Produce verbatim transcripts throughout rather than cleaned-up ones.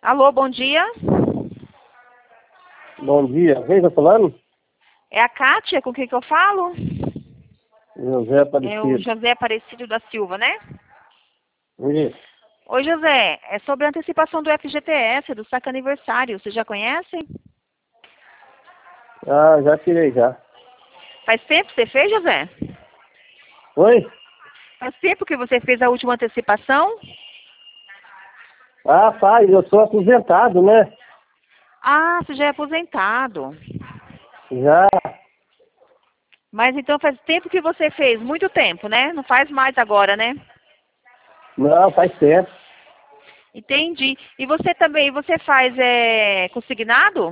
Alô, bom dia. Bom dia. Quem está falando? É a Kátia, com quem que eu falo? José É o Aparecido. José Aparecido da Silva, né? Isso. Oi, José. É sobre a antecipação do F G T S, do saque aniversário. Você já conhece? Ah, já tirei já. Faz tempo que você fez, José? Oi? Faz tempo que você fez a última antecipação? Ah, pai, eu sou aposentado, né? Ah, você já é aposentado. Já. Mas então faz tempo que você fez, muito tempo, né? Não faz mais agora, né? Não, faz tempo. Entendi. E você também, você faz é, consignado?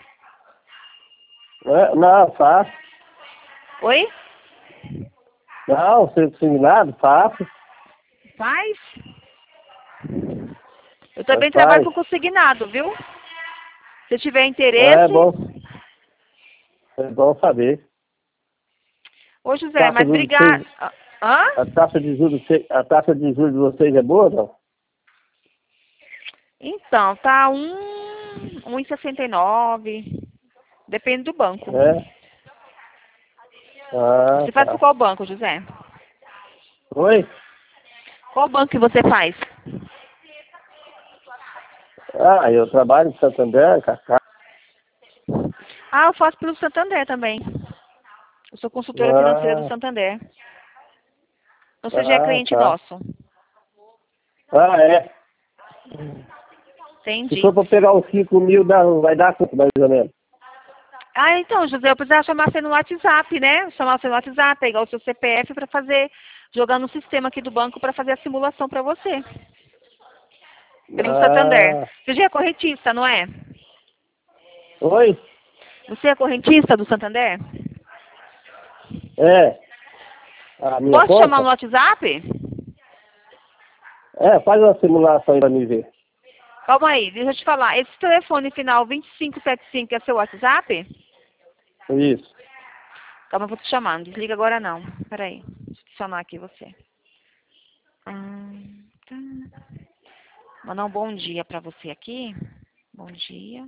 É, não, faço. Oi? Não, sem assinado, faço. Faz? Eu É, também trabalho faz. com consignado, viu? Se tiver É interesse. bom. É bom saber. Ô, José, Taxa mas de brigar. vocês, Hã? a taxa de juros, de vocês- a taxa de juros de vocês é boa, não? Então, tá um, um e sessenta e nove. Depende do banco. É. Ah, Você faz com tá. qual banco, José? Oi? Qual banco que você faz? Ah, eu trabalho em Santander, Cacá. Ah, eu faço pelo Santander também. Eu sou consultora financeira do Ah, Santander. Então você já é ah, cliente tá. nosso. Ah, é. Se Entendi. for para pegar uns cinco mil, dá, vai dar quanto, mais ou menos? Ah, então, José, eu precisava chamar você no WhatsApp, né? Chamar você no WhatsApp, pegar o seu C P F para fazer, jogar no sistema aqui do banco para fazer a simulação para você. Pelo Santander. Ah, Você já é correntista, não é? oi? Você é correntista do Santander? É. A minha Posso chamar no conta? WhatsApp? É, faz uma simulação aí pra me ver. Calma aí, deixa eu te falar. Esse telefone final vinte e cinco setenta e cinco é seu WhatsApp? Isso. Calma, eu vou te chamar. Não desliga agora não. Peraí. Deixa eu adicionar aqui você. Hum, tá. Mandar um bom dia pra você aqui. Bom dia.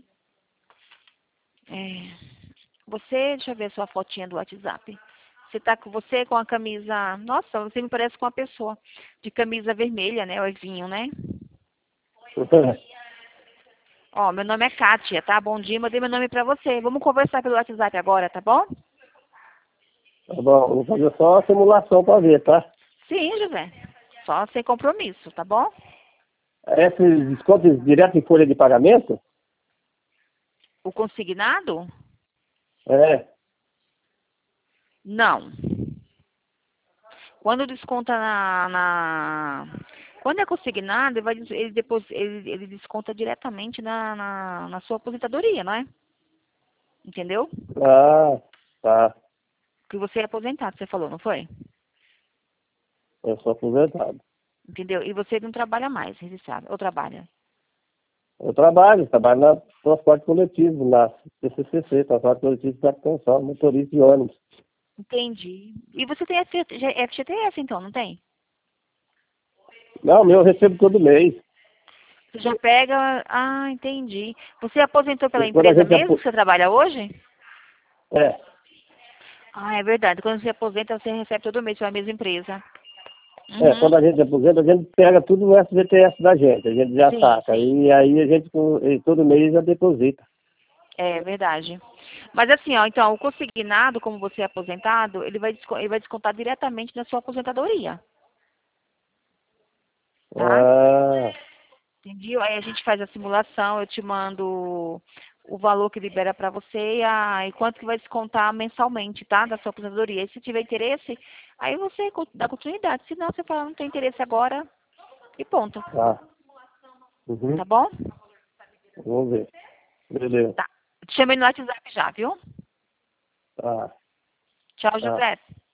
É. Você, deixa eu ver a sua fotinha do WhatsApp. Você tá com você com a camisa. Nossa, você me parece com uma pessoa de camisa vermelha, né? Ou vinho, né? Ó, meu nome é Kátia, tá? Bom dia, mandei meu nome pra você. Vamos conversar pelo WhatsApp agora, tá bom? Tá bom, vou fazer só a simulação pra ver, tá? Sim, José. Só sem compromisso, tá bom? Esses descontos direto em folha de pagamento? O consignado? É. Não. Quando desconta na, na- quando é consignado, ele, vai, des- ele depois ele, ele desconta diretamente na, na, na sua aposentadoria, não é? Entendeu? Ah, tá. Que você é aposentado, você falou, não foi? Eu sou aposentado. Entendeu? E você não trabalha mais, registrado. Ou trabalha? Eu trabalho, trabalho na transporte coletivo, na T C C C, transporte coletivo de extensão, motorista de ônibus. Entendi. E você tem F G T S, então, não tem? Não, meu eu recebo todo mês. Você já pega. Ah, entendi. Você aposentou pela E quando a empresa gente mesmo apo... que você trabalha hoje? É, Ah, é verdade. Quando você aposenta, você recebe todo mês pela mesma empresa. é, Uhum. quando a gente aposenta, a gente pega tudo no F G T S da gente, a gente já Sim, saca. sim. E aí a gente, com- e todo mês, já deposita. É verdade. Mas assim, ó, então, o consignado, como você é aposentado, ele vai, desco- ele vai descontar diretamente na sua aposentadoria, tá? Ah, Entendi? Aí a gente faz a simulação, eu te mando o valor que libera para você e, a, e quanto que vai descontar mensalmente, tá? Da sua aposentadoria. E se tiver interesse, aí você co- dá continuidade. Se não, você fala, não tem interesse agora e ponto. tá. Uhum. Tá bom? Vamos ver. Beleza. Tá. Te chamei no WhatsApp já, viu? Tá, Tchau, tá. José.